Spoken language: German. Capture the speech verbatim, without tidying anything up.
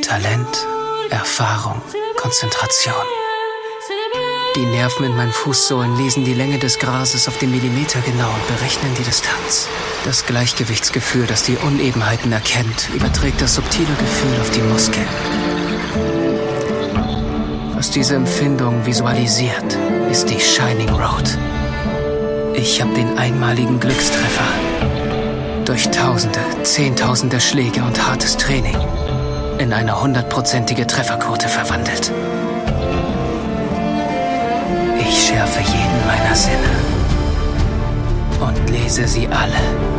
Talent, Erfahrung, Konzentration. Die Nerven in meinen Fußsohlen lesen die Länge des Grases auf den Millimeter genau und berechnen die Distanz. Das Gleichgewichtsgefühl, das die Unebenheiten erkennt, überträgt das subtile Gefühl auf die Muskeln. Was diese Empfindung visualisiert, ist die Shining Road. Ich habe den einmaligen Glückstreffer. Durch Tausende, Zehntausende Schläge und hartes Training in eine hundertprozentige Trefferquote verwandelt. Ich schärfe jeden meiner Sinne und lese sie alle.